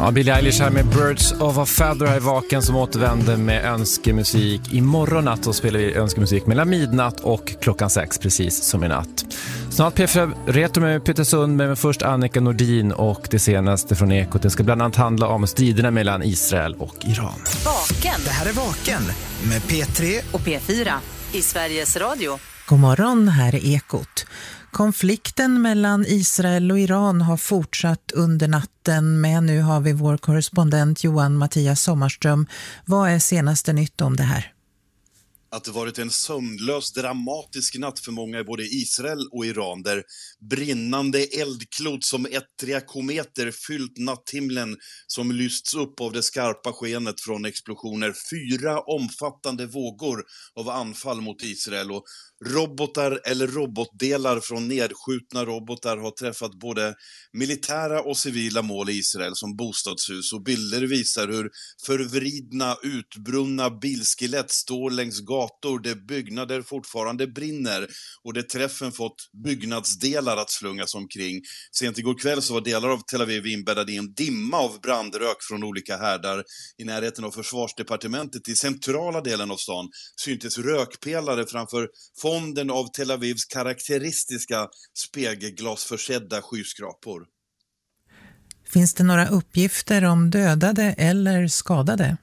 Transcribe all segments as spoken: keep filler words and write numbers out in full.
Ja, Billie Eilish här med Birds of a Feather här i Vaken som återvänder med önskemusik. Imorgon natt så spelar vi önskemusik mellan midnatt och klockan sex, precis som i natt. Snart P fyra Retro med Peter Sund, men först Annika Nordin och det senaste från Ekot. Det ska bland annat handla om striderna mellan Israel och Iran. Vaken. Det här är Vaken med P tre och P fyra i Sveriges Radio. God morgon, här är Ekot. Konflikten mellan Israel och Iran har fortsatt under natten, men nu har vi vår korrespondent Johan Mattias Sommarström. Vad är senaste nytt om det här? Att det varit en sömnlös, dramatisk natt för många i både Israel och Iran, där brinnande eldklot som ettriga kometer fyllt natthimlen som lysts upp av det skarpa skenet från explosioner. Fyra omfattande vågor av anfall mot Israel, och robotar eller robotdelar från nedskjutna robotar har träffat både militära och civila mål i Israel som bostadshus, och bilder visar hur förvridna, utbrunna bilskelett står längs gator där byggnader fortfarande brinner och där träffen fått byggnadsdelar att slungas omkring. Sent igår kväll så var delar av Tel Aviv inbäddade i en dimma av brandrök från olika härdar. I närheten av försvarsdepartementet i centrala delen av stan syntes rökpelare framför fonden av Tel Avivs karaktäristiska spegelglasförsedda skyskrapor. Finns det några uppgifter om dödade eller skadade?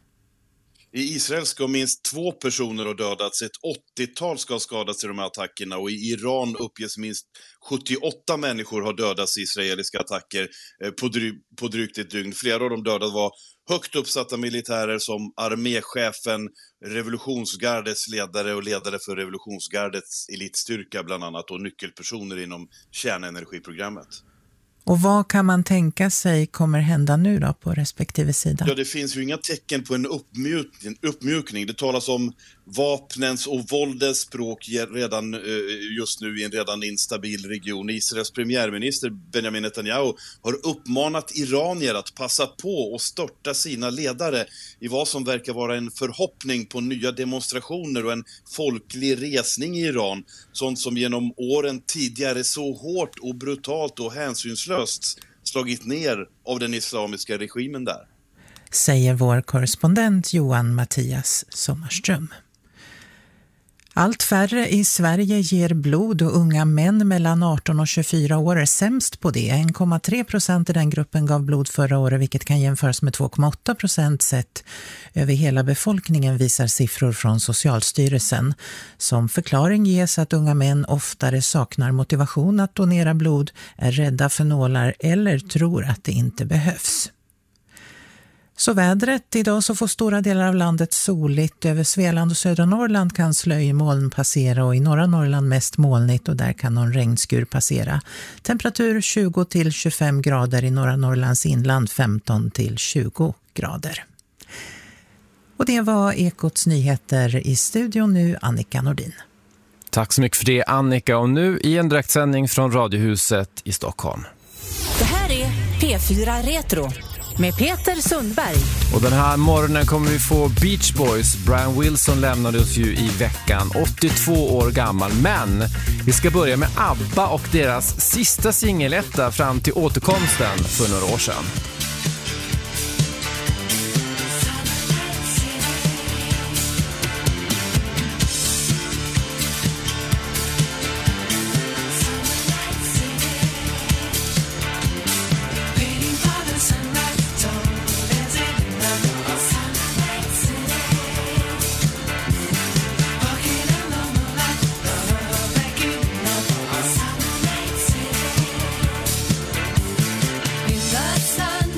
I Israel ska minst två personer ha dödats, ett åttiotal ska ha skadats i de här attackerna, och i Iran uppges minst sjuttioåtta människor har dödats i israeliska attacker på, dry- på drygt ett dygn. Flera av de dödade var högt uppsatta militärer som arméchefen, revolutionsgardets ledare och ledare för revolutionsgardets elitstyrka bland annat, och nyckelpersoner inom kärnenergiprogrammet. Och vad kan man tänka sig kommer hända nu då på respektive sida? Ja, det finns ju inga tecken på en uppmjukning. uppmjukning. Det talas om vapnens och våldens språk redan just nu i en redan instabil region. Israels premiärminister Benjamin Netanyahu har uppmanat iranier att passa på och störta sina ledare i vad som verkar vara en förhoppning på nya demonstrationer och en folklig resning i Iran. Sånt som genom åren tidigare så hårt och brutalt och hänsynslöst slagit ner av den islamiska regimen där. Säger vår korrespondent Johan Mattias Sommarström. Allt färre i Sverige ger blod, och unga män mellan arton och tjugofyra år är sämst på det. en komma tre procent i den gruppen gav blod förra året, vilket kan jämföras med två komma åtta procent sett över hela befolkningen, visar siffror från Socialstyrelsen. Som förklaring ges att unga män oftare saknar motivation att donera blod, är rädda för nålar eller tror att det inte behövs. Så vädret, idag så får stora delar av landet soligt. Över Svealand och södra Norrland kan slöjmoln passera, och i norra Norrland mest molnigt, och där kan någon regnskur passera. Temperatur tjugo till tjugofem grader, i norra Norrlands inland femton till tjugo grader. Och det var Ekots nyheter. I studion nu Annika Nordin. Tack så mycket för det, Annika, och nu i en direktsändning från Radiohuset i Stockholm. Det här är P fyra Retro med Peter Sundberg. Och den här morgonen kommer vi få Beach Boys. Brian Wilson lämnade oss ju i veckan, åttiotvå år gammal. Men vi ska börja med ABBA och deras sista singeletta fram till återkomsten för några år sedan. Sun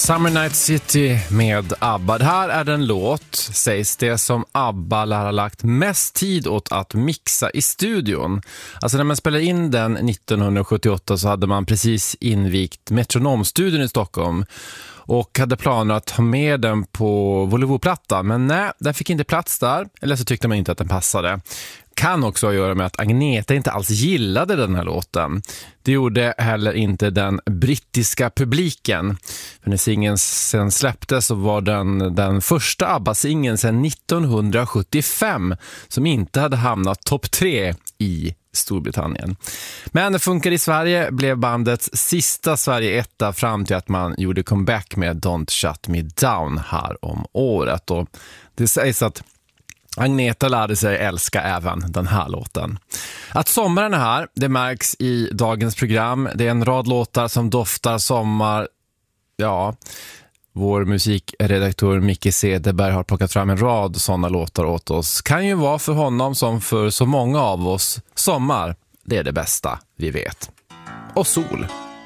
Summer Night City med ABBA. Det här är den låt, sägs det, som ABBA lär ha lagt mest tid åt att mixa i studion. Alltså när man spelade in den nittonhundrasjuttioåtta så hade man precis invigt Metronomstudion i Stockholm och hade planer att ha med den på Volvo-platta. Men nej, den fick inte plats där, eller så tyckte man inte att den passade. Kan också ha att göra med att Agneta inte alls gillade den här låten. Det gjorde heller inte den brittiska publiken. För när singeln sen släpptes så var den den första ABBA-singeln sedan nittonhundrasjuttiofem som inte hade hamnat topp tre i Storbritannien. Men det funkar i Sverige, blev bandets sista Sverige-etta fram till att man gjorde comeback med Don't Shut Me Down här om året. Och det sägs att Agneta lärde sig älska även den här låten. Att sommaren är här, det märks i dagens program. Det är en rad låtar som doftar sommar. Ja, vår musikredaktör Micke Cederberg har plockat fram en rad sådana låtar åt oss. Kan ju vara för honom som för så många av oss. Sommar, det är det bästa vi vet. Och sol.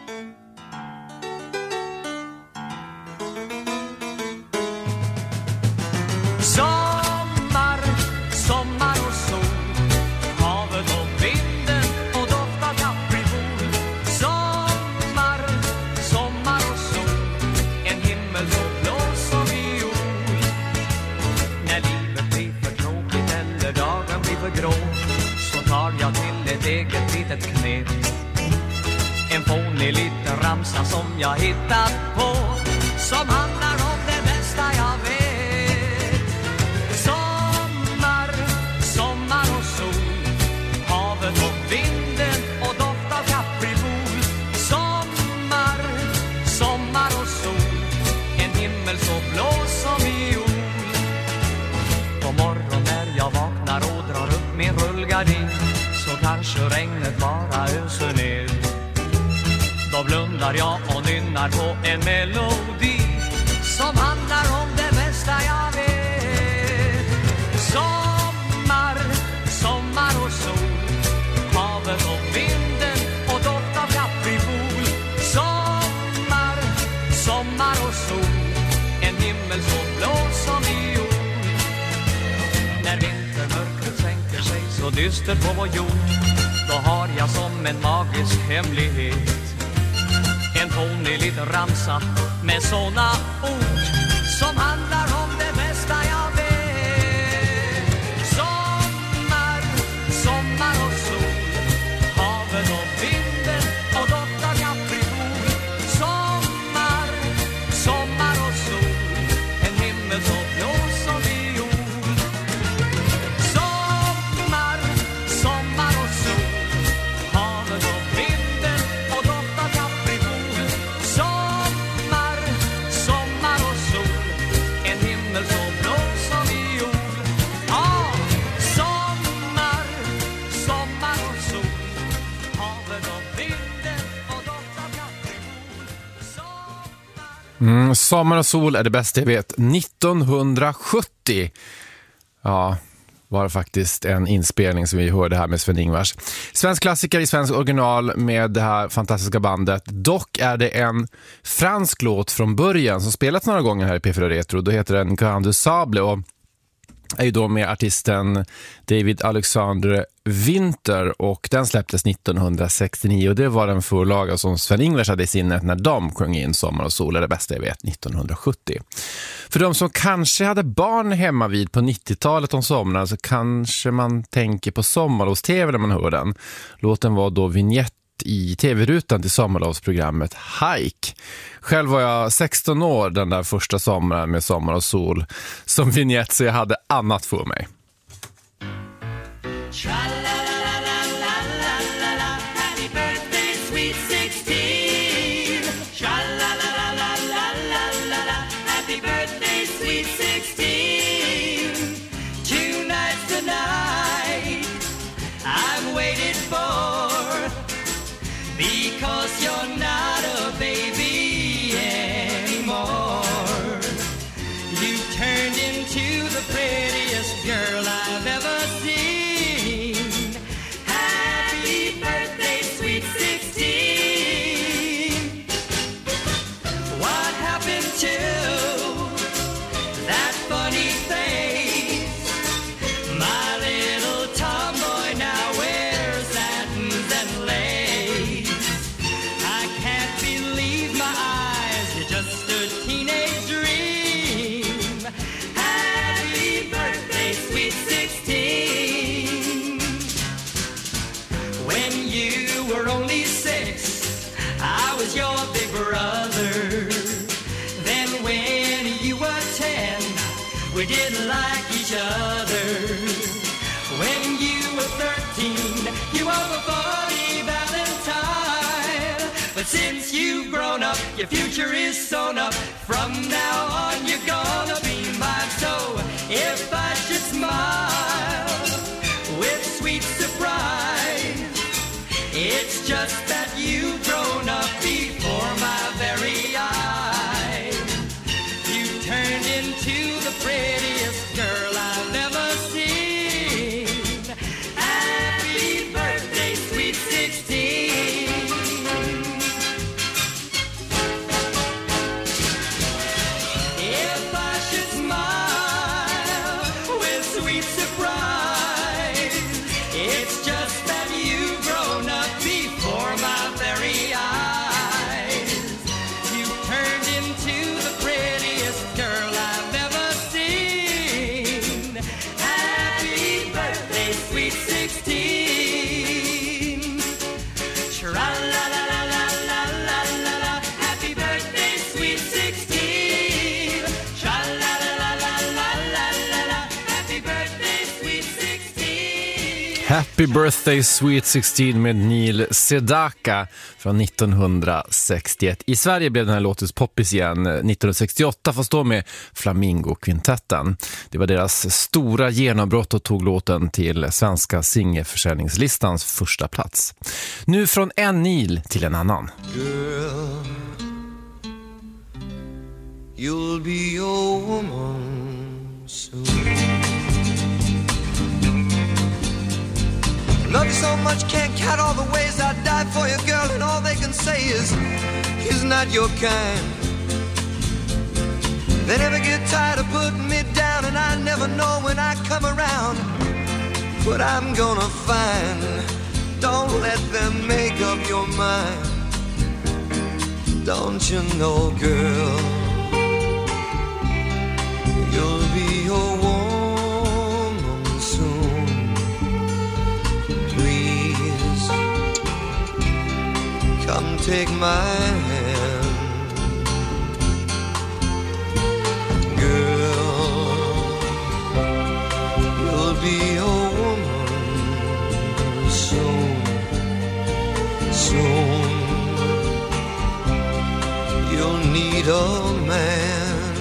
En fånig liten ramsa som jag hittat på, som handlar om det bästa jag vet. Sommar, sommar och sol, havet och vinden och doft av kaprifol. Sommar, sommar och sol, en himmel så blå som viol. På morgon när jag vaknar och drar upp min rullgardin, så kanske regnet bara öser ner. Då blundar jag och nynnar på en melodi som handlar om det bästa jag vet. Sommar, sommar och sol, havet och vinden och doft av kaprifol. Sommar, sommar och sol, en himmel så blå som viol. När vintermörkret sänker sig så dystert på vår jord, då har jag som en magisk hemlighet en fånig liten ramsa med såna ord som handlar om det bästa jag vet. Sommar, sommar och sol, havet och vinden och doft av kaprifol. Sommar, sommar och sol, en himmel så blå som viol. Sommar, sommar och sol, havet och vinden och doft av kaprifol. Sommar, sommar och sol, en himmel så blå som viol. Ja, sommar, sommar och sol, havet och vinden och doft av kaprifol. Sommar. Mm, sommar och sol är det bästa jag vet. nittonhundrasjuttio. Ja, var det faktiskt en inspelning som vi hörde här med Sven-Ingvars. Svensk klassiker i svensk original med det här fantastiska bandet. Dock är det en fransk låt från början som spelats några gånger här i P fyra Retro. Då heter den Grand du Sable och är ju då med artisten David Alexandre Winter, och den släpptes nittonhundrasextionio och det var den förlaga som Sven-Ingvars hade i sinnet när de sjöng in Sommar och sol är det bästa jag vet nittonhundrasjuttio. För de som kanske hade barn hemma vid på nittiotalet om somrarna så kanske man tänker på Sommarlovs-tv när man hör den. Låten var då vignett i tv-rutan till sommarlovsprogrammet Hike. Själv var jag sexton år den där första sommaren med Sommar och sol som vignett, så jag hade annat för mig. Because you're not a baby anymore. You turned into the prettiest girl I've ever seen. Happy birthday, sweet sixteen. But since you've grown up, your future is sewn up. From now on you're gonna be mine. So if I should smile with sweet surprise, it's just that you've grown up before my very eyes. You turned into the prettiest girl I've ever seen. Happy birthday, sweet sixteen. If I should smile with sweet surprise, it's just that you've grown up before my very eyes. You turned into the prettiest girl I've ever seen. Happy birthday, sweet sixteen. Tra-la-la-la-la-la-la-la-la. Happy birthday, sweet sixteen. Tra-la-la-la-la-la-la-la. Happy birthday, sweet sixteen. Happy Birthday Sweet sexton med Neil Sedaka från nittonhundrasextioett. I Sverige blev den här låten poppis igen nittonhundrasextioåtta, fast då med Flamingo-kvintetten. Det var deras stora genombrott och tog låten till svenska singelförsäljningslistans första plats. Nu från en Neil till en annan. Girl, you'll be a woman soon. Love you so much, can't count all the ways I died for you, girl, and all they can say is he's not your kind. They never get tired of putting me down, and I never know when I come around what I'm gonna find. Don't let them make up your mind. Don't you know, girl, you'll be a woman soon. Please, come take my hand. Girl, you'll be a woman soon. Soon you'll need a man.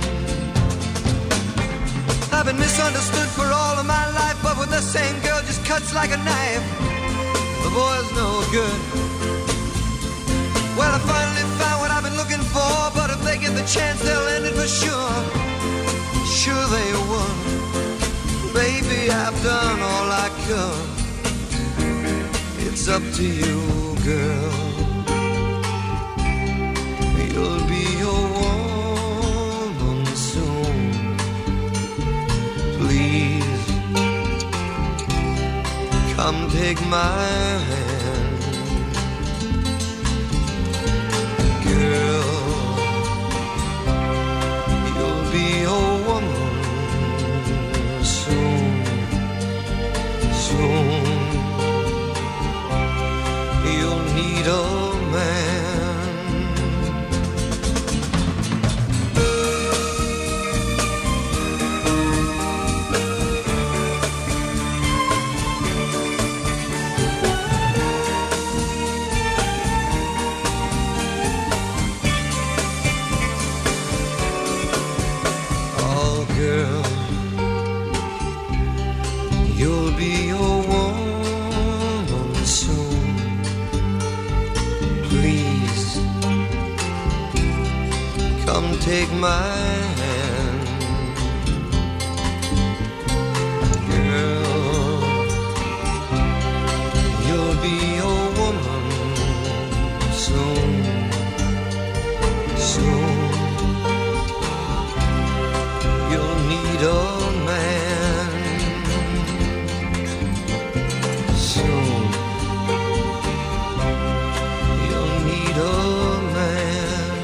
I've been misunderstood for all of my life, but with the same girl just cuts like a knife. The boy's no good. Well, I finally found what I've been looking for, but if they get the chance, they'll end it for sure. Sure they would. Baby, I've done all I could. It's up to you, girl. You'll be a woman soon. Please, come take my hand. Girl, you'll be a woman soon. Soon you'll need a man. Oh, girl, you'll be a woman soon. Please, come take my hand. Girl, you'll be a woman soon. Soon you'll need a man. Soon you'll need a man.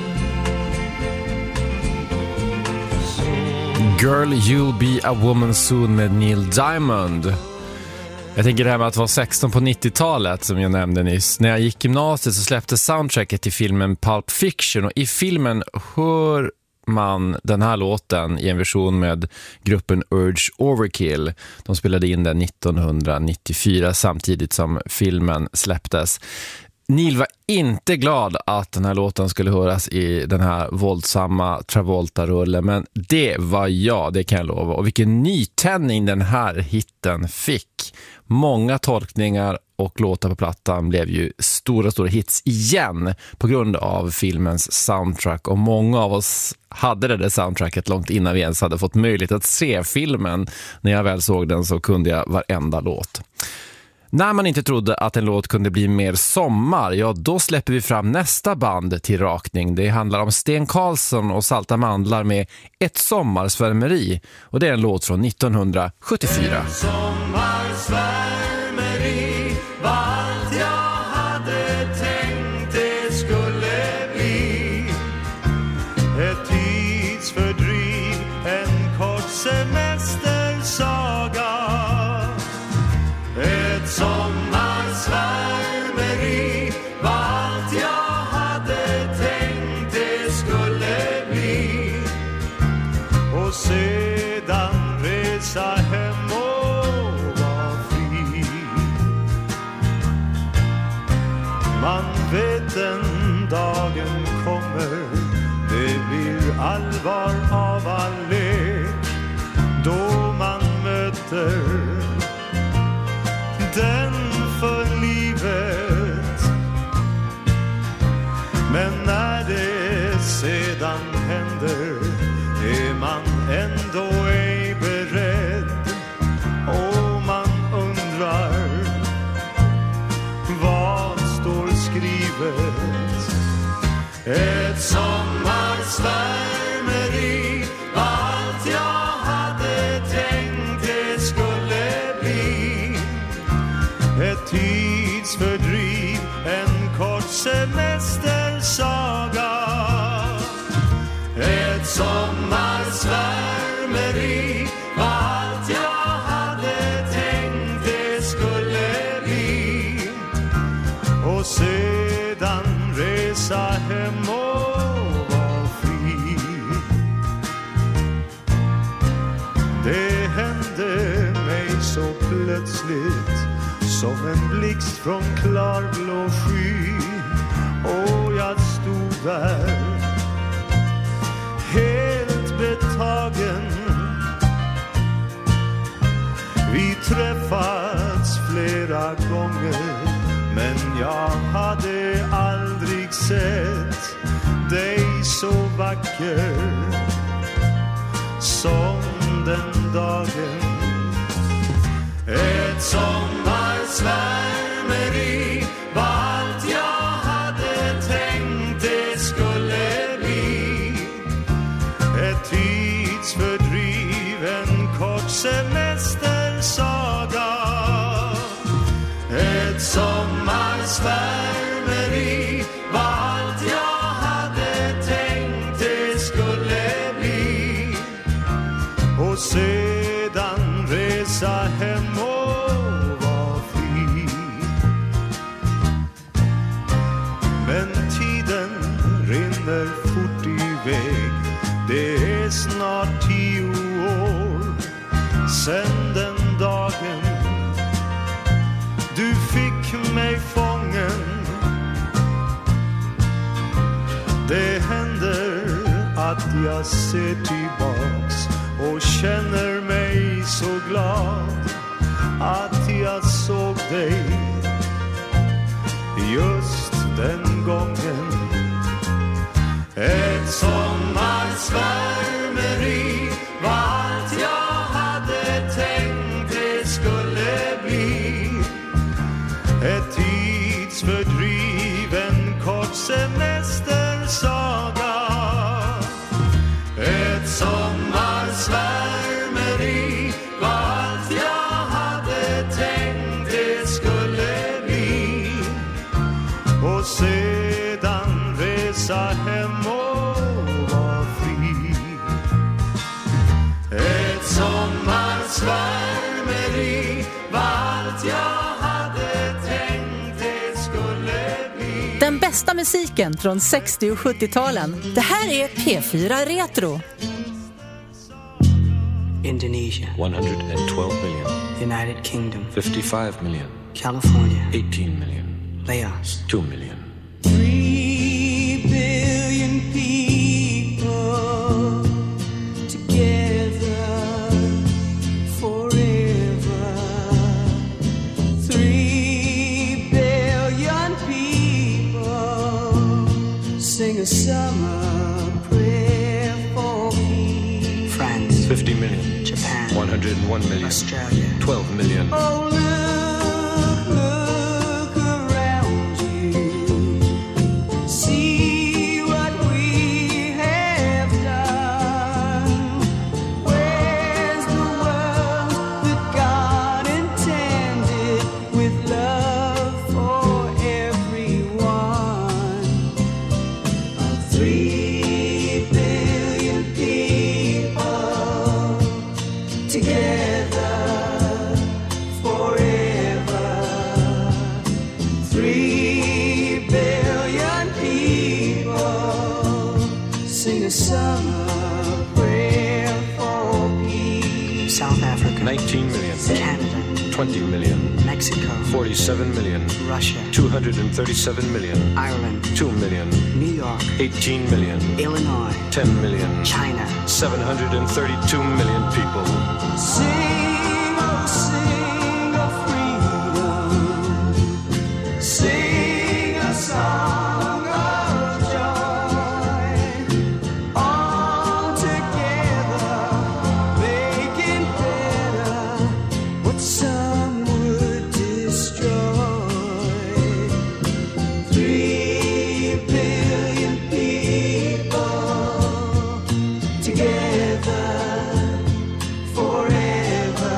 Soon. Girl, You'll Be a Woman Soon med Neil Diamond. Jag tänker det här med att vara sexton på nittiotalet som jag nämnde nyss. När jag gick gymnasiet så släppte soundtracket till filmen Pulp Fiction, och i filmen hör man den här låten i en version med gruppen Urge Overkill. De spelade in den nittonhundranittiofyra samtidigt som filmen släpptes. Neil var inte glad att den här låten skulle höras i den här våldsamma Travolta-rullen, men det var jag, det kan jag lova. Och vilken nytändning den här hitten fick. Många tolkningar och låtar på plattan blev ju stora, stora hits igen på grund av filmens soundtrack. Och många av oss hade det där soundtracket långt innan vi ens hade fått möjlighet att se filmen. När jag väl såg den så kunde jag varenda låt. När man inte trodde att en låt kunde bli mer sommar, ja då släpper vi fram nästa band till rakning. Det handlar om Sten Karlsson och Salta Mandlar med Ett sommarsvärmeri. Och det är en låt från nittonhundrasjuttiofyra. Ett sommarsvärmeri var allt jag hade tänkt det skulle bli. Ett tidsfördriv, en kort semestersaga. Ett sommarsvärmeri var allt jag hade tänkt det skulle bli. Och sedan resa hem och vara fri. Man vet den dagen kommer, det blir allvar av all lek. Då man möter den för livet. Men när det sedan händer är man ändå ej beredd. Och man undrar vad står skrivet. Ett sommarsvärmeri var allt jag hade tänkt det skulle bli. Ett tidsfördriv, en kort semestersaga. Ett sommarsvärmeri var allt jag hade tänkt det skulle bli. Och sedan resa hem och vara fri. Det hände mig så plötsligt som en blixt från klarblå sky. Och jag stod där helt betagen. Vi träffats flera gånger, men jag hade aldrig sett dig så vacker som den dagen. Ett sommarsvärmeri var allt jag hade tänkt det skulle bli. Ett tidsfördriv, en kort semestersaga. Ett sommarsvärmeri var allt jag hade tänkt det skulle bli. Och sedan resa hem och vara fri. Men tiden rinner fort iväg. Det är snart tio år sen den dagen du fick mig fången. Det händer att jag ser tillbaks och känner mig så glad att jag såg dig just den gången. Ett sommarsvärmeri var allt jag hade tänkt det skulle bli. Ett tidsfördriv, en kort semestersaga. Ett sommarsvärmeri var allt jag hade tänkt det skulle bli. Och sedan resa hem och vara fri. Ett sommarsvärmeri var allt jag hade tänkt det skulle bli. Den bästa musiken från sextio- och sjuttio-talen. Det här är P fyra Retro. Indonesia, one hundred twelve million. United Kingdom, fifty-five million. California, eighteen million. They asked. Two million. Three billion people together forever. Three billion people sing a summer prayer for me. France. Fifty million. Japan. One hundred and one million. Australia. Twelve million. Oh, look, look around you. See what we have done. Where's the world that God intended with love for everyone? Three billion people together forever. Three billion people sing a summer prayer for peace. South Africa. Nineteen million. Canada. Twenty million. Mexico. Forty-seven million. Russia. Two hundred and thirty-seven million. Ireland. Two million. New York. Eighteen million. Illinois. Ten million. China. Seven hundred and thirty-two million people. Sing, oh, sing of freedom. Sing a song of joy. All together, making better what some would destroy. Three billion people together forever.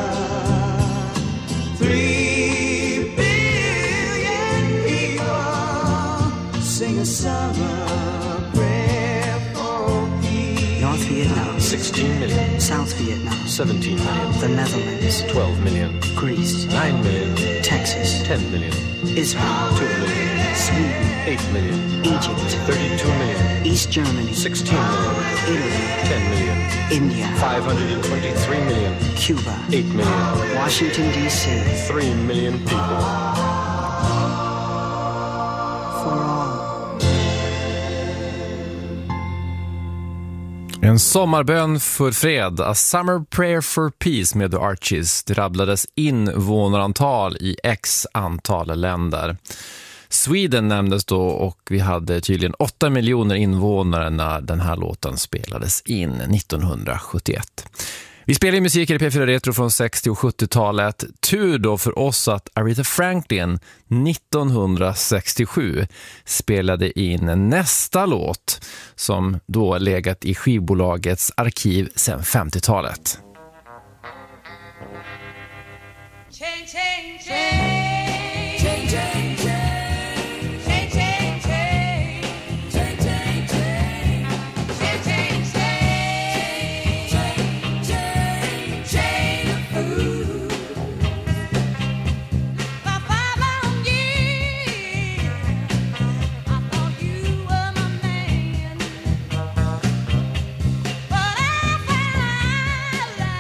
Three billion people sing a summer prayer for peace. North Vietnam. Sixteen million. South Vietnam. Seventeen million. The Netherlands. Twelve million. Greece. Nine million. Texas. Ten million. Israel. Two million. Sweden. Eight million. Egypt. Thirty-two million. East Germany. Sixteen million. Italy. Ten million. India. Five hundred and twenty-three million. Cuba. Eight million. Washington, D C. Three million people. For all. En sommarbön för fred, A Summer Prayer for Peace med The Archies. Det rabblades invånarantal i x antal länder. Sweden nämndes då och vi hade tydligen åtta miljoner invånare när den här låten spelades in nittonhundrasjuttioett. Vi spelar ju musik i P fyra Retro från sextio- och sjuttiotalet. Tur då för oss att Aretha Franklin nittonhundrasextiosju spelade in nästa låt som då legat i skivbolagets arkiv sedan femtiotalet. Change, change, change. Change, change, change. Change, change, change. Change, change, change. Change, change, change. Change, change, change the food. For five long years, I thought you were my man. But I found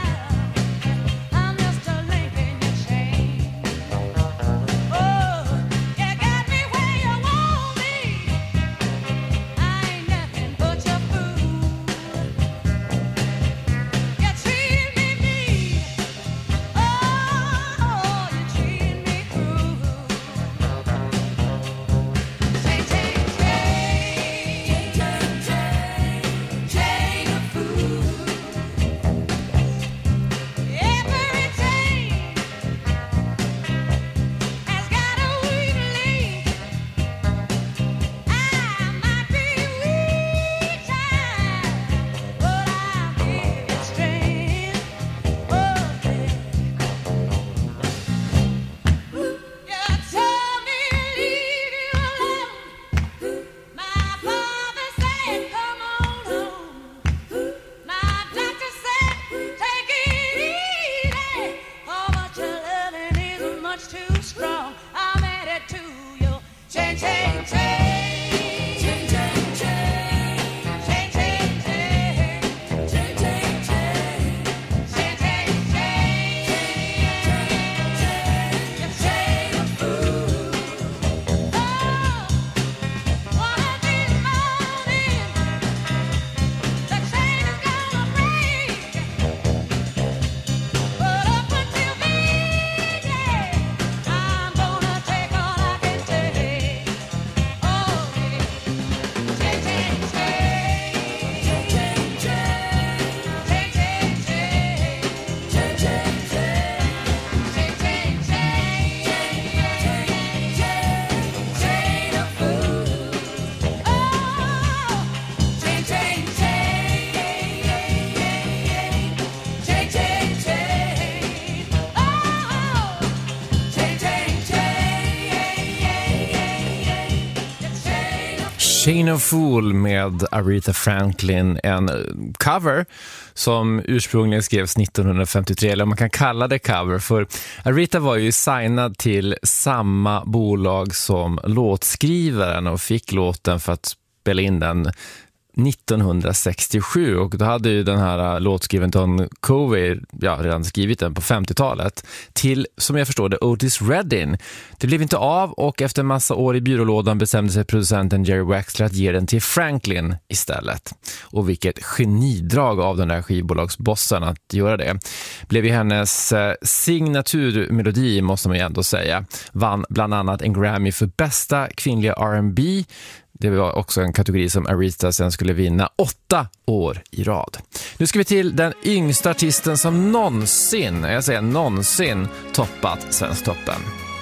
Chain of Fool med Aretha Franklin, en cover som ursprungligen skrevs nittonhundrafemtiotre, eller man kan kalla det cover, för Aretha var ju signad till samma bolag som låtskrivaren och fick låten för att spela in den nittonhundrasextiosju, och då hade ju den här låtskrivaren Don Covey ja, redan skrivit den på femtiotalet till, som jag förstår det, Otis Redding. Det blev inte av, och efter en massa år i byrålådan bestämde sig producenten Jerry Wexler att ge den till Franklin istället. Och vilket genidrag av den där skivbolagsbossen att göra det. Blev ju hennes signaturmelodi, måste man ju ändå säga. Vann bland annat en Grammy för bästa kvinnliga R and B. Det var också en kategori som Aretha sen skulle vinna åtta år i rad. Nu ska vi till den yngsta artisten som någonsin, jag säger någonsin, toppat Svensktoppen.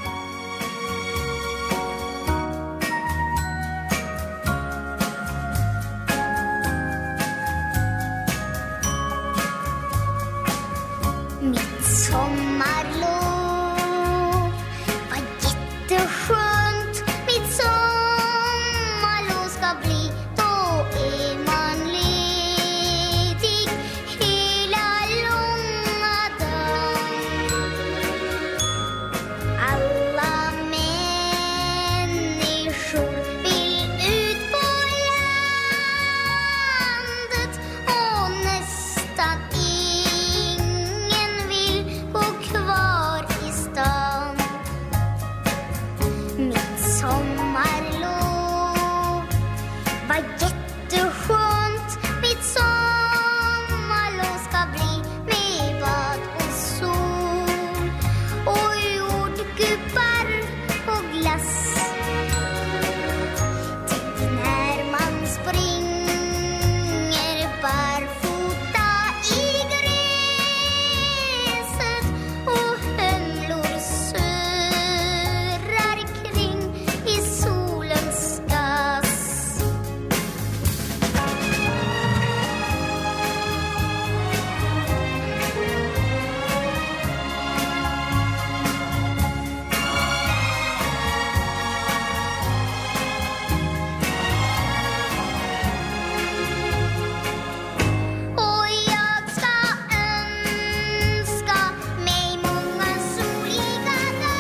Mitt sommarlov var jätteskönt. Mitt sommarlov ska bli, då är man ledig hela långa dagen. Alla människor vill ut på landet, och nästan ingen vill bo kvar i stan. Mitt sommarlov var jätteskönt. Mitt sommarlov ska bli med bad och sol och jordgubbar och glass. Tänk när man springer barfota i gräset och humlor surrar kring i solens gas. Och jag ska önska mig många soliga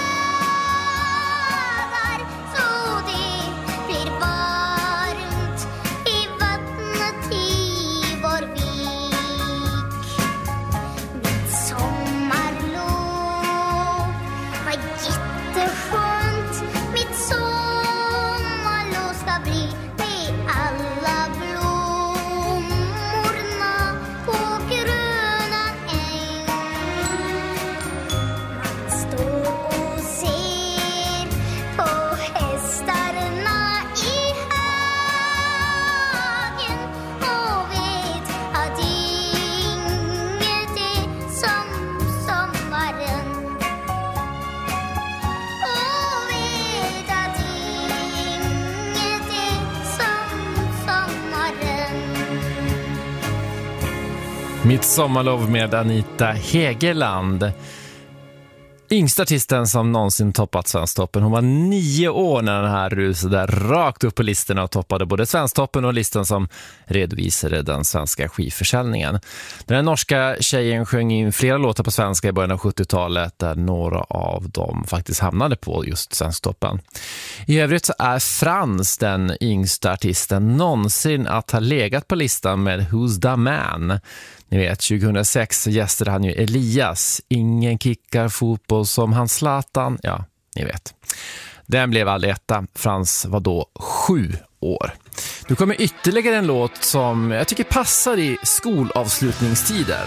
dagar, så det blir varmt i vattnet i vår vik. Mitt sommarlov var jätteskönt. Mitt sommarlov ska bli med alla blommorna på gröna äng. Man står och ser på hästarna i hagen och vet att inget är som sommaren. Och vet att inget är som sommaren. Mitt sommarlov med Anita Hegeland. Yngsta artisten som någonsin toppat Svensktoppen. Hon var nio år när den här rusade rakt upp på listorna och toppade både Svensktoppen och listan som redovisade den svenska skivförsäljningen. Den här norska tjejen sjöng in flera låtar på svenska i början av sjuttiotalet, där några av dem faktiskt hamnade på just Svensktoppen. I övrigt så är Frans den yngsta artisten någonsin att ha legat på listan med Who's the Man. Ni vet, tjugohundrasex gästade han ju Elias. Ingen kickar fotboll som han Zlatan. Ja, ni vet. Den blev aldrig etta. Frans var då sju år. Nu kommer ytterligare en låt som jag tycker passar i skolavslutningstider.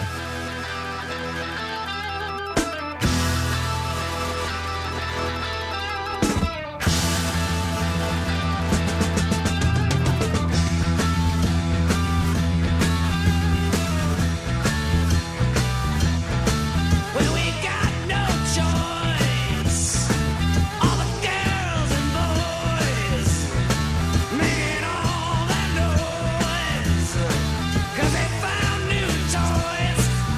Well, we got no choice. All the girls and boys making all that noise, 'cause they found new toys.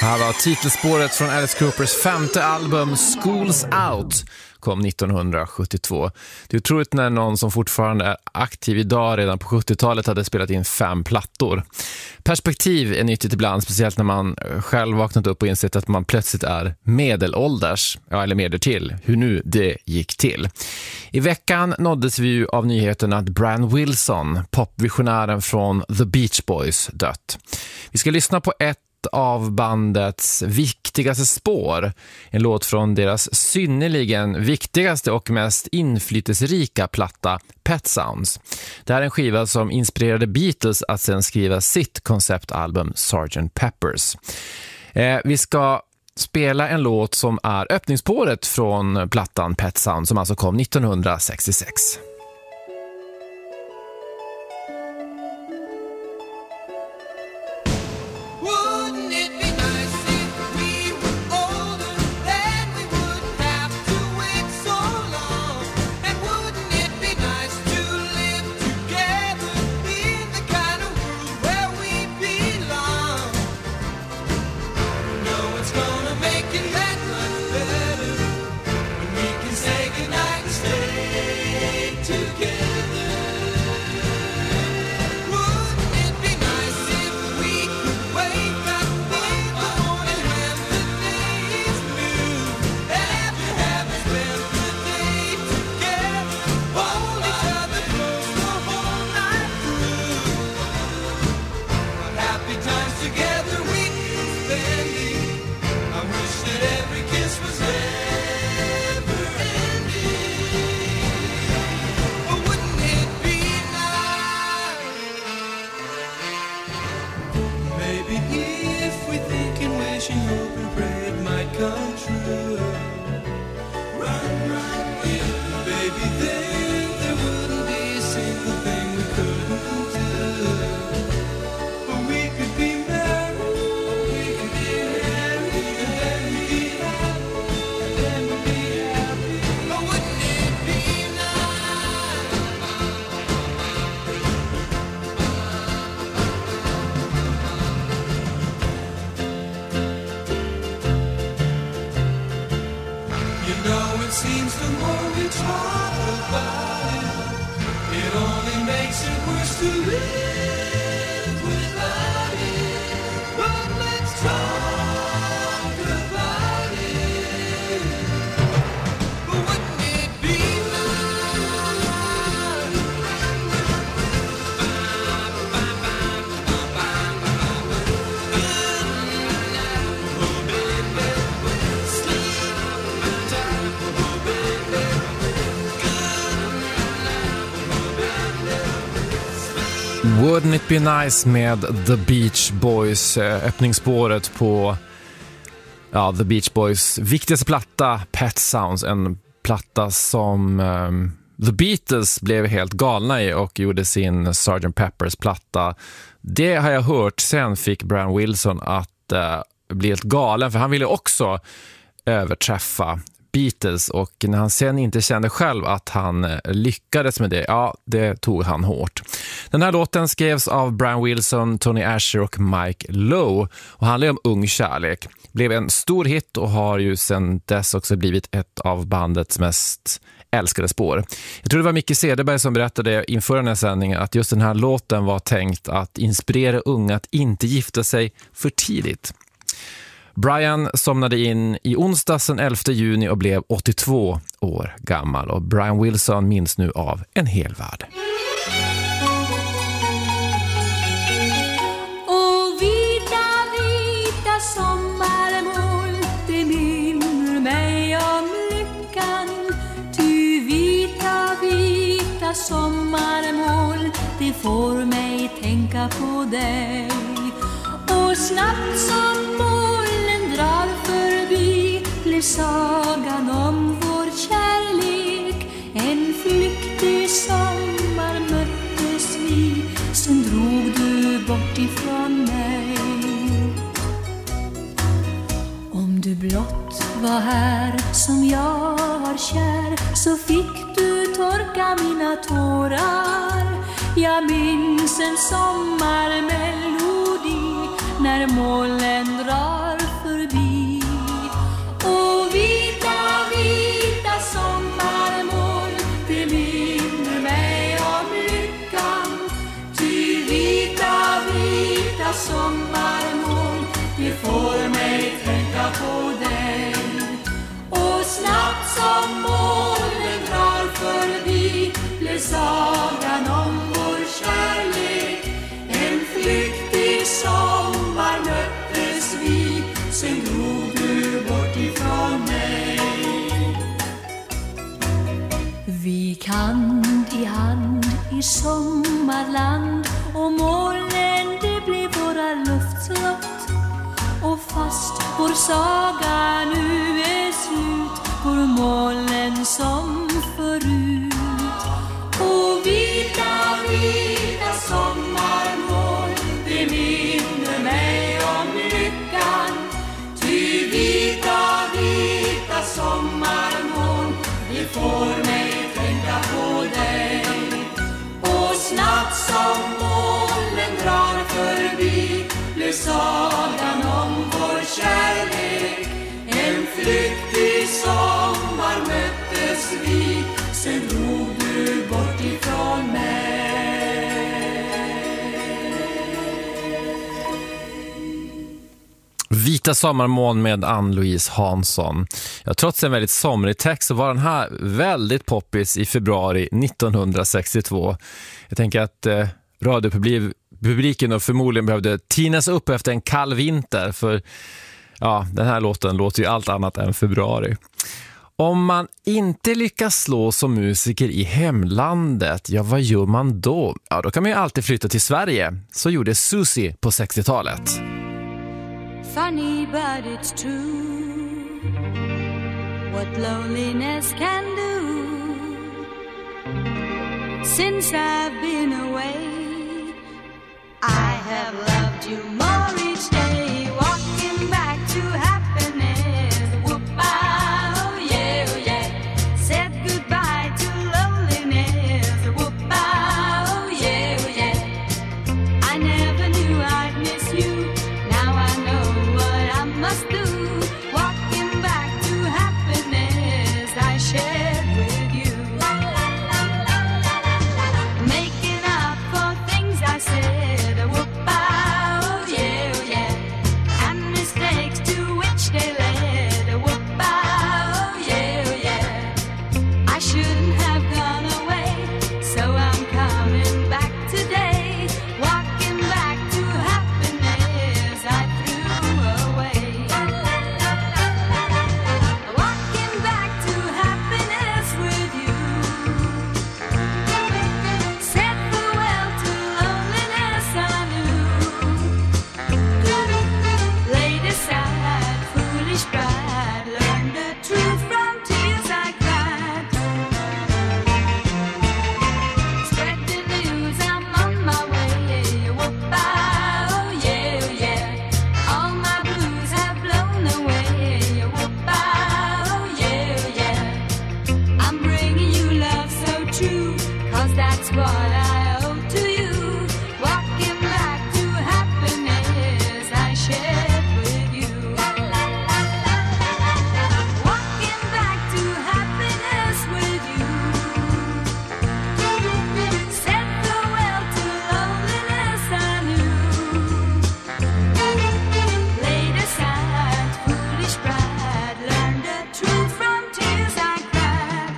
Här var titelspåret från Alice Coopers femte album School's Out, kom nittonhundrasjuttiotvå. Det är otroligt när någon som fortfarande är aktiv idag redan på sjuttiotalet hade spelat in fem plattor. Perspektiv är nyttigt ibland, speciellt när man själv vaknat upp och insett att man plötsligt är medelålders, ja, eller mer till, hur nu det gick till. I veckan nåddes vi ju av nyheten att Brian Wilson, popvisionären från The Beach Boys, dött. Vi ska lyssna på ett av bandets viktigaste spår, en låt från deras synnerligen viktigaste och mest inflytelserika platta, Pet Sounds. Det här är en skiva som inspirerade Beatles att sedan skriva sitt konceptalbum sergeant Peppers. Eh, vi ska spela en låt som är öppningsspåret från plattan Pet Sounds, som alltså kom nittonhundrasextiosex. Wouldn't it be nice med The Beach Boys, öppningsspåret på ja, The Beach Boys viktigaste platta, Pet Sounds, en platta som um, The Beatles blev helt galna i och gjorde sin sergeant Peppers platta. Det har jag hört, sen fick Brian Wilson att uh, bli helt galen, för han ville också överträffa Beatles, och när han sen inte kände själv att han lyckades med det, ja, det tog han hårt. Den här låten skrevs av Brian Wilson, Tony Asher och Mike Lowe och handlar om ung kärlek. Blev en stor hit och har ju sen dess också blivit ett av bandets mest älskade spår. Jag tror det var Micke Cederberg som berättade inför den här sändningen att just den här låten var tänkt att inspirera unga att inte gifta sig för tidigt. Brian somnade in i onsdags den elfte juni och blev åttiotvå år gammal, och Brian Wilson minns nu av en hel värld. Och vita, vita sommarmoln, det minner mig om lyckan. Ty vita, vita sommarmoln, det får mig tänka på dig. Och snabbt som molnen drar förbi blev sagan om vår kärlek. En flyktig sommar möttes vi, sen drog du bort ifrån mig. Om du blott var här som jag har kär, så fick du torka mina tårar. Jag minns en sommarmelodi när molnen drar sommarmoln, det får mig tänka på dig. Och snabbt som molnen drar förbi blev sagan om vår kärlek. En flyktig sommar möttes vi, sen drog du bort ifrån mig. Vi hand i hand i sommarland, och molnen det blev våra luftslott. Och fast vår saga nu är slut, går molnen som förut. Och vita, vita sommarmoln, det minner mig om lyckan. Ty vita, vita sommarmoln, det får mig tänka på dig. Och snabbt som molnen drar förbi blev sagan om vår kärlek. En flyktig sommar möttes vi, sen drog du bort ifrån mig. Vita sommarmoln med Ann-Louise Hansson. Ja, trots en väldigt somrig text så var den här väldigt poppis i februari nittonhundrasextiotvå. Jag tänker att eh, radiopubliken och förmodligen behövde tinas upp efter en kall vinter, för ja, den här låten låter ju allt annat än februari. Om man inte lyckas slå som musiker i hemlandet, ja vad gör man då? Ja, då kan man ju alltid flytta till Sverige. Så gjorde Susie på sextiotalet. Funny but it's true, what loneliness can do. Since I've been away, I have loved you more each day. Walking back to happiness, whoop-ah, oh yeah, oh yeah. Said goodbye to loneliness, whoop-ah, oh yeah, oh yeah. I never knew I'd miss you, now I know what I must do. Walking back to happiness I shared with you. Making up for things I said, whoop-ah, oh yeah, oh yeah. And mistakes to which they led, whoop-ah, oh yeah, oh yeah. I shouldn't have gone away, so I'm coming back today. Walking back to happiness I threw away. Walking back to happiness with you. Said farewell to loneliness I knew. Laid aside foolish pride, learned the truth from tears I cried. Spread the news, I'm on my way. Whoop-ah, oh yeah, oh yeah. All my blues have blown away. Whoop-ah, oh yeah, oh yeah. I'm bringing you love so true, 'cause that's what I owe to you. Walking back to happiness I shared with you. Walking back to happiness with you. Said farewell to loneliness I knew. Laid aside foolish pride, learned the truth from tears I cried.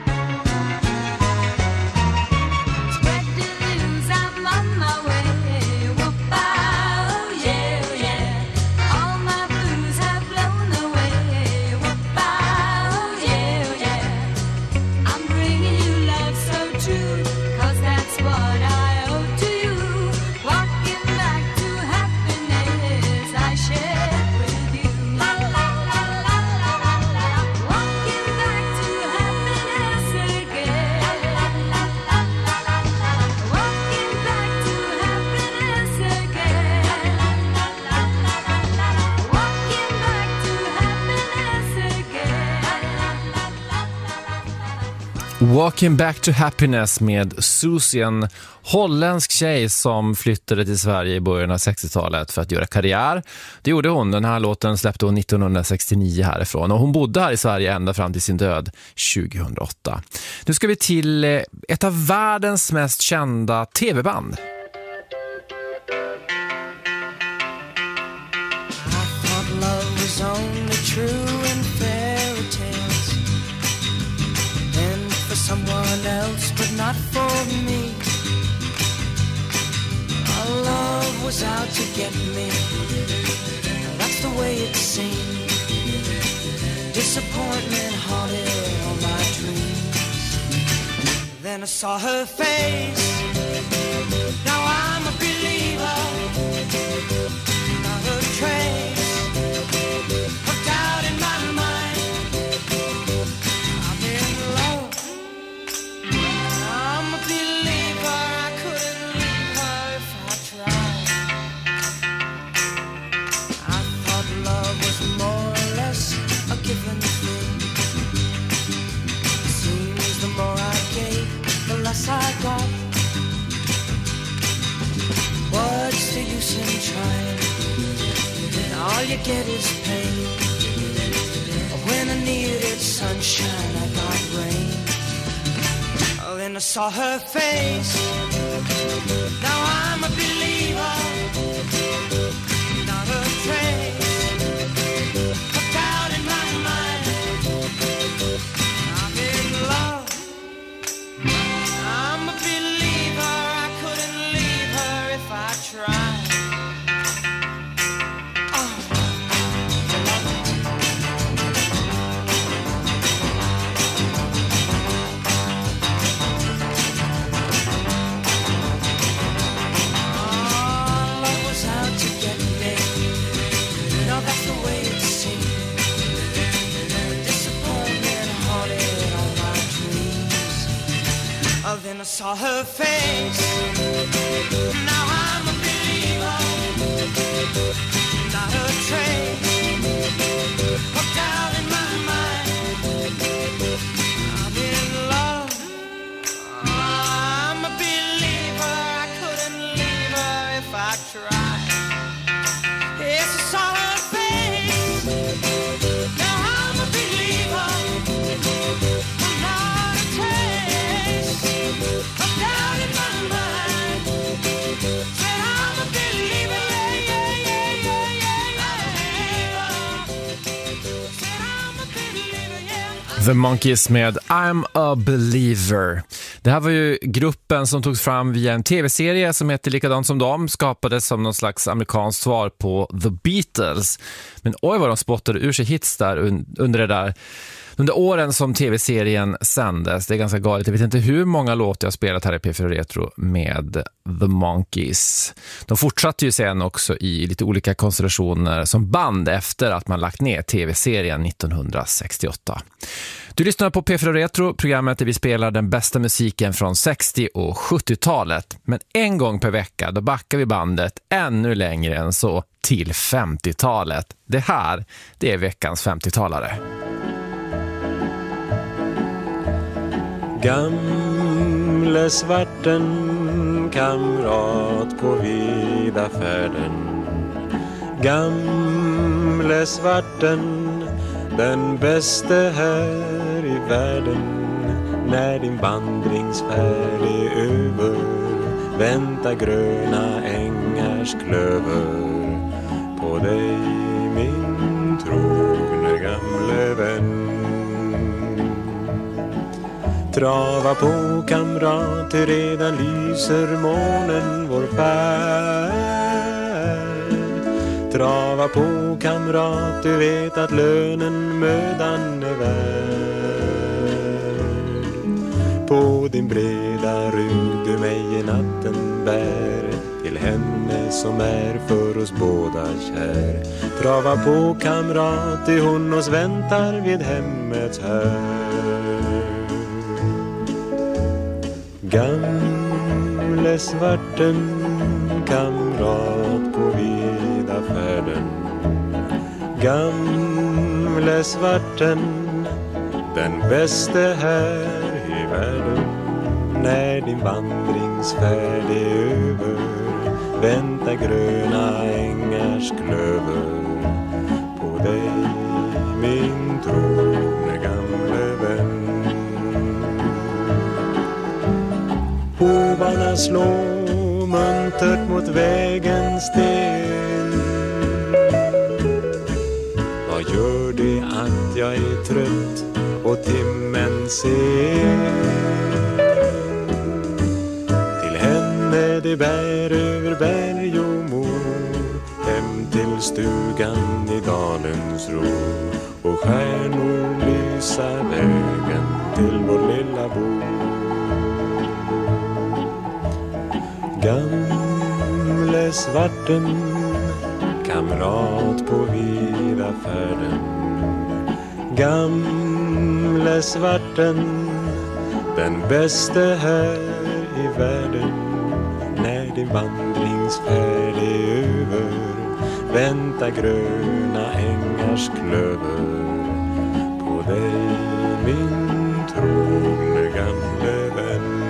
Spread the news, I'm on my way. Whoop-ah, oh yeah, oh yeah. All my blues have blown away. Whoop-ah, oh yeah, oh yeah. I'm bringing you love so true, 'cause that's what I owe to you. Walking back to happiness I shared with you. La la la la la la la. Walking back to happiness again. La la la la la la la. Walking back to happiness again. La la la la la la la. Walking back to happiness again. La la la la la la. Walking Back to Happiness med Susie, en holländsk tjej som flyttade till Sverige i början av sextiotalet för att göra karriär. Det gjorde hon. Den här låten släppte hon nittonhundrasextionio härifrån, och hon bodde här i Sverige ända fram till sin död tjugohundraåtta. Nu ska vi till eh, ett av världens mest kända tv-band. not for me. Our love was out to get me. That's the way it seemed. Disappointment haunted all my dreams. Then I saw her face. Now I'm a believer. Not a trace of doubt in my mind. I'm in love. I'm a believer. I couldn't leave her if I tried. I thought love was more or less a given thing. Seems the more I gave, the less I got. What's the use in trying? All you get is pain. When I needed sunshine, I got rain. Oh, then I saw her face. Now I'm a believer. Not a trace of doubt in my mind. I'm in love. I'm a believer. I couldn't leave her if I tried. Then I saw her face. Now I'm a believer. Not a trace of doubt in my mind. I'm in love. I'm a believer. I couldn't leave her if I tried. Yes, I saw her face. Now I'm a believer. Not a trace of doubt in my mind. Said I'm a believer, yeah, yeah, yeah, yeah, yeah, yeah. Said I'm a believer, yeah. The Monkees med I'm a Believer. Det här var ju gruppen som togs fram via en tv-serie som heter likadant som dem, skapades som någon slags amerikanskt svar på The Beatles. Men oj vad de spottade ur sig hits där under det där. Under åren som tv-serien sändes, det är ganska galet. Jag vet inte hur många låtar jag spelat här i P fyra Retro med The Monkees. De fortsatte ju sen också i lite olika konstellationer som band efter att man lagt ner tv-serien nittonhundrasextioåtta. Du lyssnar på P fyra Retro, programmet där vi spelar den bästa musiken från sextio- och sjuttiotalet. Men en gång per vecka då backar vi bandet ännu längre än så till femtiotalet. Det här, det är veckans femtiotalare. Gamle svarten, kamrat på vida färden. Gamle svarten, den bäste här i världen. När din vandringsfärd är över, vänta gröna ängars klöver på dig, min trogne gamle vän. Trava på kamrat, redan lyser månen vår färd. Trava på kamrat, du vet att lönen mödan är värd. På din breda rygg du mig i natten bär, till henne som är för oss båda kär. Trava på kamrat, till hon oss väntar vid hemmets här. Gamle svarten, kamrat på vida färden. Gamle svarten, den bäste här i världen. När din vandringsfärd är över, vänta gröna ängars klöver på dig, min trogne gamle vän. Hovarna slår muntert mot vägens sten. Vad gör det att jag är trött och timmen sen? det bär över berg och mor, hem till stugan i dalens ro, och stjärnor lysa vägen till vår lilla bo. Gamle svarten, kamrat på vida färden. Gamle svarten, den bäste här i världen. När din vandringsfärd är över, vänta gröna ängars klöver på dig, min trogne gamle vän.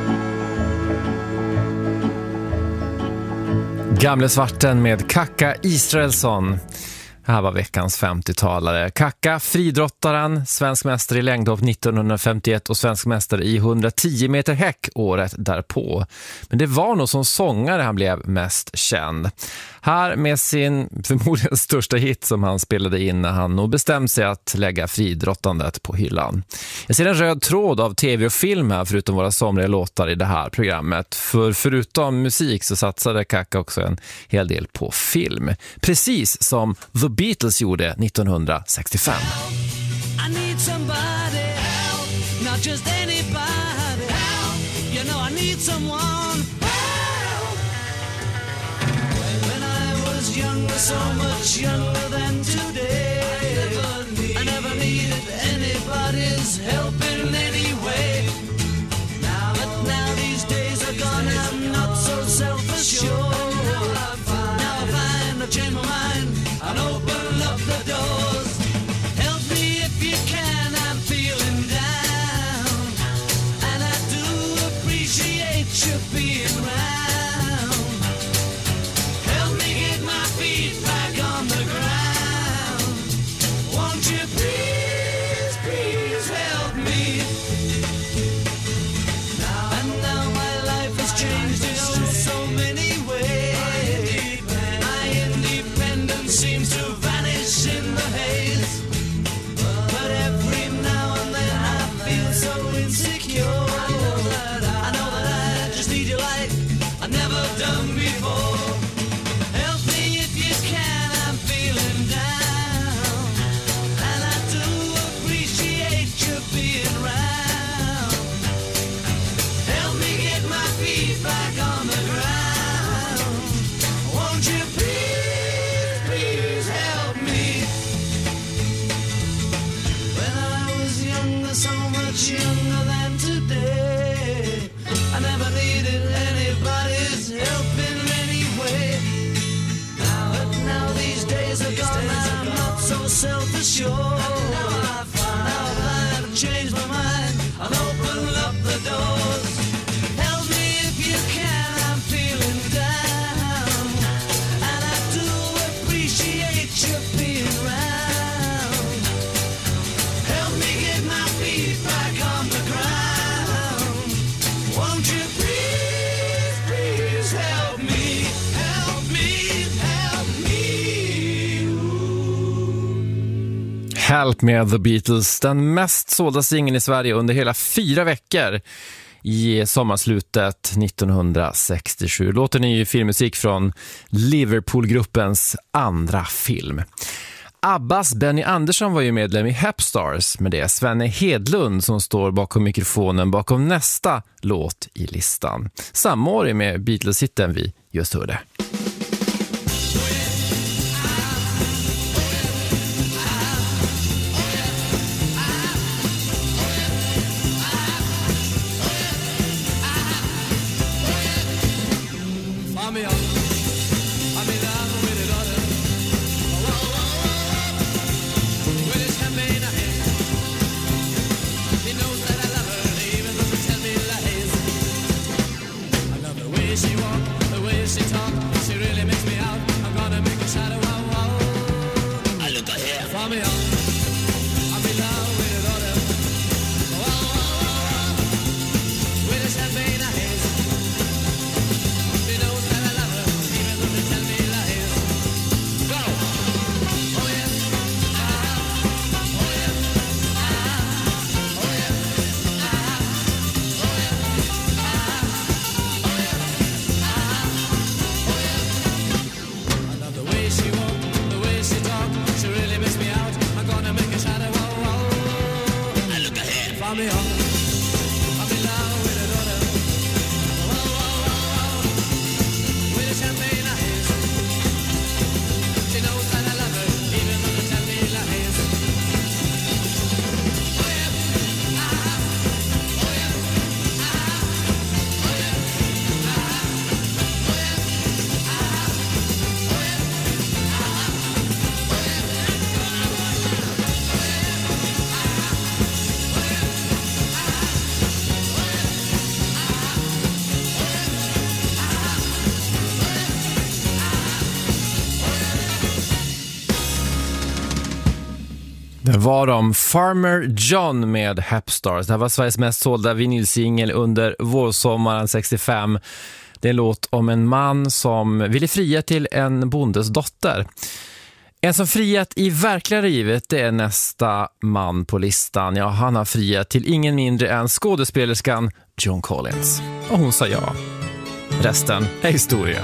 Gamle svarten med Kaka Israelsson. Det här var veckans femtiotalare. Kaka, fridrottaren, svensk mästare i längdhopp nittonhundrafemtioett och svensk mästare i hundratio meter häck året därpå. Men det var nog som sångare han blev mest känd. Här med sin förmodligen största hit som han spelade in när han nog bestämde sig att lägga fridrottandet på hyllan. Jag ser en röd tråd av tv och film här förutom våra somriga låtar i det här programmet. För förutom musik så satsade Kaka också en hel del på film. Precis som The Beatles gjorde nittonhundrasextiofem. I need somebody help, not just anybody help. You know I need someone help. When I was younger, so much younger than today, I never, need, I never needed anybody's help in any way. Now, but now these days are gone, I'm not so self-assured. Now I find I've changed my mind and open up the doors. Help me if you can, I'm feeling down, and I do appreciate you being around. Help me get my feet back on the ground. Won't you please, please help me? And now my life has changed in oh so many ways. My independence seems to vanish in the haze. But every now and then I feel so insecure. I know that I, I know that I just need you like I've never done before. Help me if you can, I'm feeling down, and I do appreciate you being around. Help me get my feet back on the ground. Won't you please, please help me? When I was younger, so much younger than today, I never needed anybody's help in any way. Now, but now these days are gone, I'm not so self-assured. Now I've had to change my mind and open up the doors. Help me if you can, I'm feeling down, and I do appreciate you being around. Help me get my feet back on the ground. Won't you please, please help me, help me, help me. Help med The Beatles, den mest sålda singeln i Sverige under hela fyra veckor i sommarslutet nittonhundrasextiosju. Låten är ju filmmusik från Liverpool-gruppens andra film. Abbas Benny Andersson var ju medlem i Hepstars, men det är Svenne Hedlund som står bakom mikrofonen bakom nästa låt i listan. Samma med Beatles-hitten vi just hörde. She walk, the way she talk, she really makes me out. I'm gonna make a shadow, wow, wow. I look here for me up. I'm in love with her daughter. Wow, wow, wow. With a champagne I haze. She knows that I love her, even though they tell me lies. Go! Oh yeah. Ah. Oh yeah. Ah. Oh yeah. Ah. Oh yeah. Ah. Oh yeah. Det var de Farmer John med Hepstars. Det här var Sveriges mest sålda vinylsingel under vårsommaren sextiofem. Det är en låt om en man som ville fria till en bondes dotter. En som friat i verkliga livet, det är nästa man på listan. Ja, han har friat till ingen mindre än skådespelerskan Joan Collins. Och hon sa ja. Resten är historia.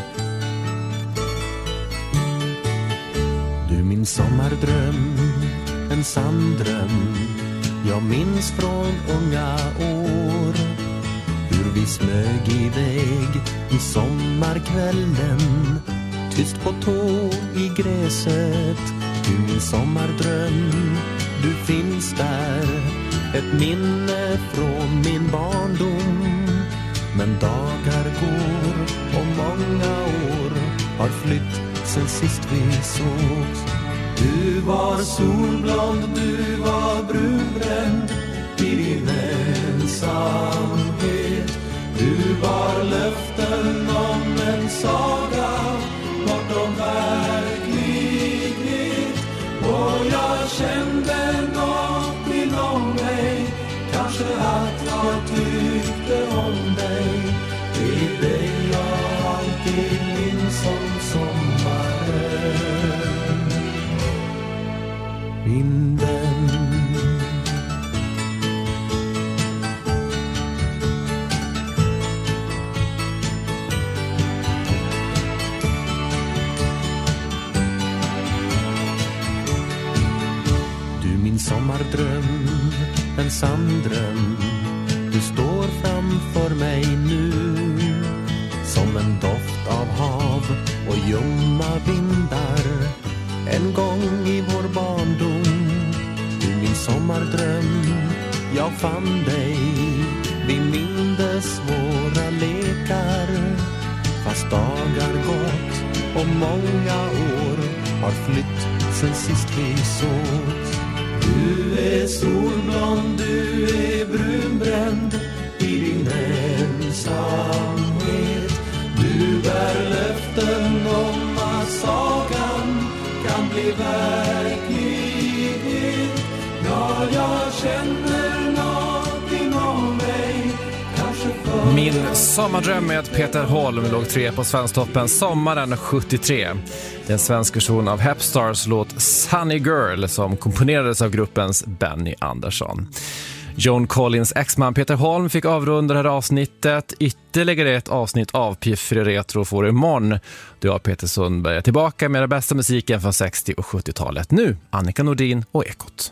Du min sommardröm, en sann dröm. Jag minns från unga år hur vi smög iväg i sommarkvällen, tyst på tå i gräset. Du min sommardröm, du finns där, ett minne från min barndom. Men dagar går och många år har flytt sen sist vi sågs. Du var solblond, du var brunbränd i din ensamhet. Du var löften om en saga bortom verklighet. Och jag kände något inom mig, kanske att jag tyckte om dig. Det är dig jag alltid minns som sommaren, min vän. Du min sommardröm, en sann dröm. Du står framför mig nu som en doft av hav och ljumma vindar. En gång i vår barndom, du min sommardröm, jag fann dig. Vi mindes våra lekar, fast dagar gått och många år har flytt sen sist vi sågs. Du är solblond, du är brunbränd i din ensamhet. Du bär löften om att sagan kan bli verklighet. Ja, jag känner något inom mig, kanske för... Min sommardröm med Peter Holm låg tre på Svensktoppen sommaren sjuttiotre. Det är en svensk version av Hepstars låt Sunny Girl som komponerades av gruppens Benny Andersson. Joan Collins exman Peter Holm fick avrunda det här avsnittet. Ytterligare ett avsnitt av P fyra Retro får du imorgon. Du har Peter Sundberg tillbaka med den bästa musiken från sextio- och sjuttiotalet. Nu Annika Nordin och Ekot.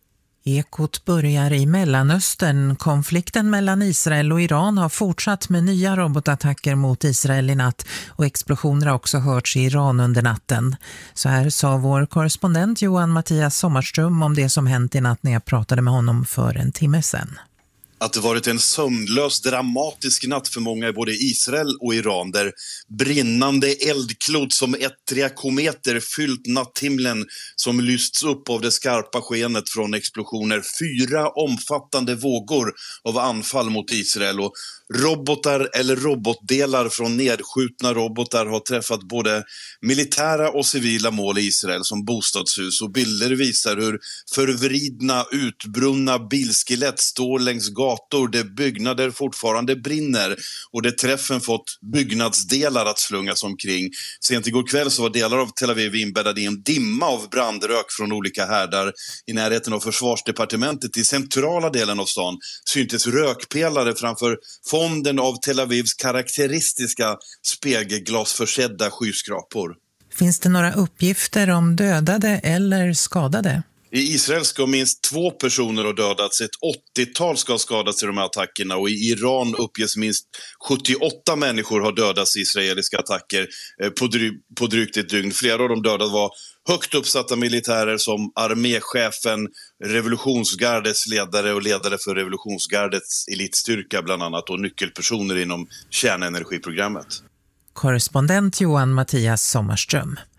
Ekot börjar i Mellanöstern. Konflikten mellan Israel och Iran har fortsatt med nya robotattacker mot Israel i natt och explosioner har också hörts i Iran under natten. Så här sa vår korrespondent Johan Mattias Sommarström om det som hänt i natt när jag pratade med honom för en timme sedan. Att det varit en sömnlös, dramatisk natt för många i både Israel och Iran, där brinnande eldklot som ettriga kometer fyllt natthimlen som lysts upp av det skarpa skenet från explosioner. Fyra omfattande vågor av anfall mot Israel, och robotar eller robotdelar från nedskjutna robotar har träffat både militära och civila mål i Israel som bostadshus, och bilder visar hur förvridna, utbrunna bilskelett står längs gator där byggnader fortfarande brinner och där träffen fått byggnadsdelar att slungas omkring. Sent igår kväll så var delar av Tel Aviv inbäddade i en dimma av brandrök från olika härdar. I närheten av försvarsdepartementet i centrala delen av stan syntes rökpelare framför fonden av Tel Avivs karaktäristiska spegelglasförsedda skyskrapor. Finns det några uppgifter om dödade eller skadade? I Israel ska minst två personer ha dödats, ett åttiotal ska ha skadats i de här attackerna, och i Iran uppges minst sjuttioåtta människor har dödats i israeliska attacker på, dry- på drygt ett dygn. Flera av de dödade var högt uppsatta militärer som arméchefen, revolutionsgardets ledare och ledare för revolutionsgardets elitstyrka bland annat, och nyckelpersoner inom kärnenergiprogrammet. Korrespondent Johan Mattias Sommarström.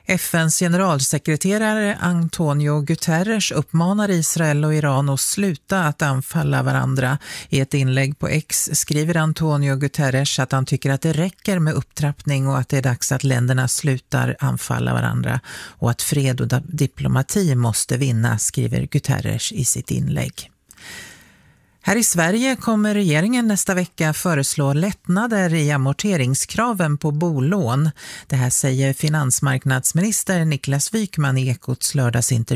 F N:s generalsekreterare Antonio Guterres uppmanar Israel och Iran att sluta att anfalla varandra. I ett inlägg på X skriver Antonio Guterres att han tycker att det räcker med upptrappning och att det är dags att länderna slutar anfalla varandra och att fred och diplomati måste vinna, skriver Guterres i sitt inlägg. Här i Sverige kommer regeringen nästa vecka föreslå lättnader i amorteringskraven på bolån. Det här säger finansmarknadsminister Niklas Wykman i Ekots lördagsintervju.